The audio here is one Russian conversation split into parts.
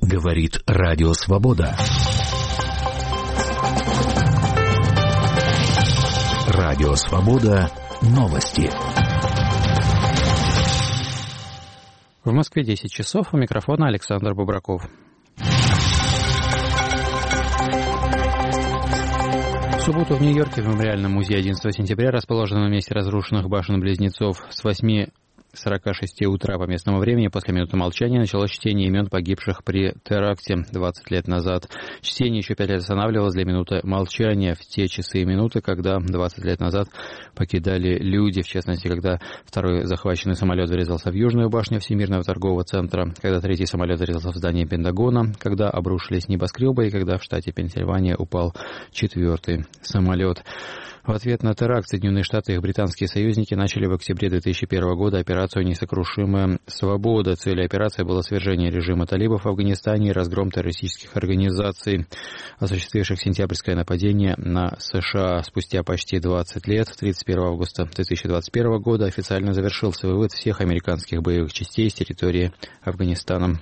Говорит Радио Свобода. Радио Свобода. Новости. В Москве 10 часов. У микрофона Александр Бобраков. В субботу в Нью-Йорке в Мемориальном музее 11 сентября, расположенном на месте разрушенных башен-близнецов, с 8:46 утра по местному времени после минуты молчания началось чтение имен погибших при теракте 20 лет назад. Чтение еще 5 лет останавливалось для минуты молчания в те часы и минуты, когда 20 лет назад покидали люди, в частности, когда второй захваченный самолет врезался в Южную башню Всемирного торгового центра, когда третий самолет врезался в здание Пентагона, когда обрушились небоскребы и когда в штате Пенсильвания упал четвертый самолет. В ответ на теракт Соединенные Штаты и их британские союзники начали в октябре 2001 года операцию «Несокрушимая свобода». Целью операции было свержение режима талибов в Афганистане и разгром террористических организаций, осуществивших сентябрьское нападение на США. Спустя почти 20 лет, 31 августа 2021 года, официально завершился вывод всех американских боевых частей с территории Афганистана.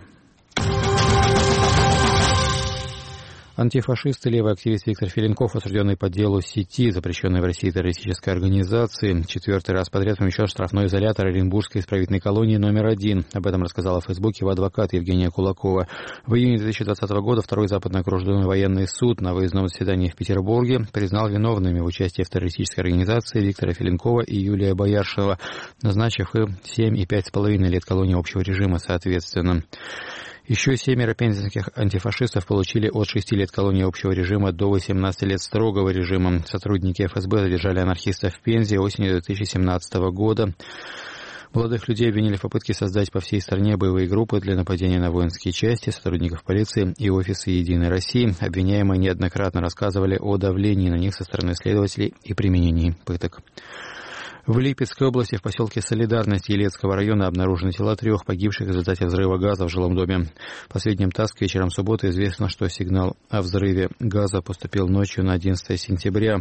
Антифашист и левый активист Виктор Филинков, осужденный по делу сети, запрещенной в России террористической организации, четвертый раз подряд помещен в штрафной изолятор Оренбургской исправительной колонии номер 1. Об этом рассказала в Фейсбуке его адвокат Евгения Кулакова. В июне 2020 года второй западный окружной военный суд на выездном заседании в Петербурге признал виновными в участии в террористической организации Виктора Филинкова и Юлия Бояршева, назначив им 7 и 5,5 лет колонии общего режима соответственно. Еще 7 пензенских антифашистов получили от 6 лет колонии общего режима до 18 лет строгого режима. Сотрудники ФСБ задержали анархистов в Пензе осенью 2017 года. Молодых людей обвинили в попытке создать по всей стране боевые группы для нападения на воинские части, сотрудников полиции и офисы «Единой России». Обвиняемые неоднократно рассказывали о давлении на них со стороны следователей и применении пыток. В Липецкой области в поселке Солидарность Елецкого района обнаружены тела 3 погибших в результате взрыва газа в жилом доме. По сведениям ТАСС, к вечерам субботы известно, что сигнал о взрыве газа поступил ночью на 11 сентября.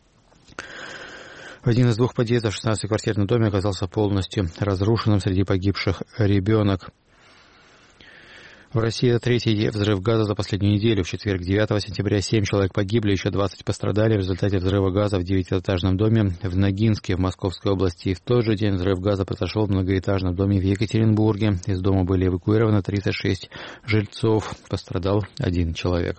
Один из 2 подъездов в 16-квартирном доме оказался полностью разрушенным, среди погибших ребенок. В России это 3-й взрыв газа за последнюю неделю. В четверг, 9 сентября, 7 человек погибли, еще 20 пострадали в результате взрыва газа в 9-этажном доме в Ногинске в Московской области. И в тот же день взрыв газа произошел в многоэтажном доме в Екатеринбурге. Из дома были эвакуированы 36 жильцов. Пострадал 1 человек.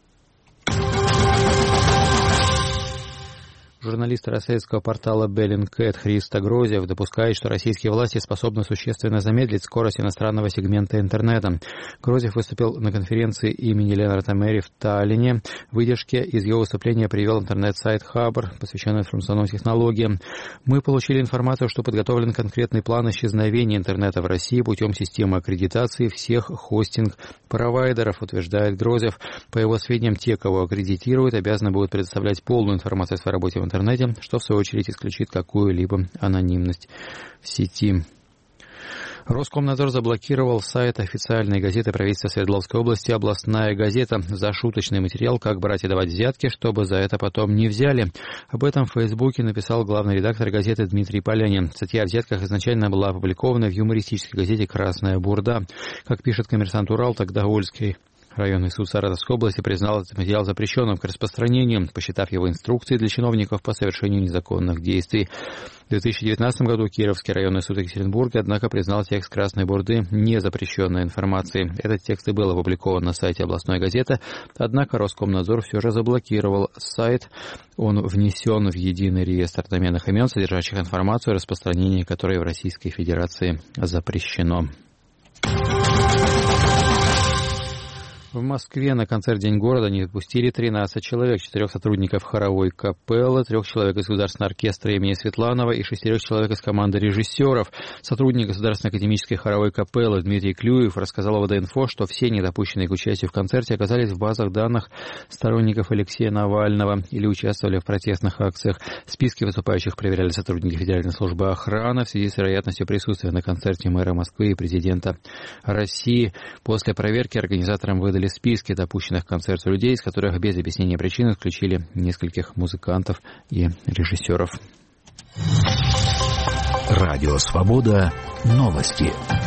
Журналист российского портала Bellingcat Христо Грозев допускает, что российские власти способны существенно замедлить скорость иностранного сегмента интернета. Грозев выступил на конференции имени Ленарда Мэри в Таллине. Выдержки из его выступления привел интернет-сайт Хабр, посвященный информационным технологиям. «Мы получили информацию, что подготовлен конкретный план исчезновения интернета в России путем системы аккредитации всех хостинг-провайдеров», утверждает Грозев. По его сведениям, те, кого аккредитируют, обязаны будут предоставлять полную информацию о своей работе в интернете, что в свою очередь исключит какую-либо анонимность в сети. Роскомнадзор заблокировал сайт официальной газеты правительства Свердловской области «Областная газета» за шуточный материал «Как брать и давать взятки, чтобы за это потом не взяли». Об этом в Фейсбуке написал главный редактор газеты Дмитрий Полянин. Статья о взятках изначально была опубликована в юмористической газете «Красная бурда». Как пишет «Коммерсант Урал», тогда Ольский районный суд Саратовской области признал этот материал запрещенным к распространению, посчитав его инструкцией для чиновников по совершению незаконных действий. В 2019 году Кировский районный суд Екатеринбурга, однако, признал текст «Красной бурды» незапрещенной информацией. Этот текст и был опубликован на сайте областной газеты, однако Роскомнадзор все же заблокировал сайт. Он внесен в единый реестр доменных имен, содержащих информацию о распространении которой в Российской Федерации запрещено. В Москве на концерт «День города» не допустили 13 человек, 4 сотрудников хоровой капеллы, 3 человек из Государственного оркестра имени Светланова и 6 человек из команды режиссеров. Сотрудник Государственной академической хоровой капеллы Дмитрий Клюев рассказал в ВД-инфо, что все недопущенные к участию в концерте оказались в базах данных сторонников Алексея Навального или участвовали в протестных акциях. Списки выступающих проверяли сотрудники Федеральной службы охраны в связи с вероятностью присутствия на концерте мэра Москвы и президента России. После проверки организаторам выдали списки допущенных к концерту людей, из которых без объяснения причин исключили нескольких музыкантов и режиссеров. Радио Свобода. Новости.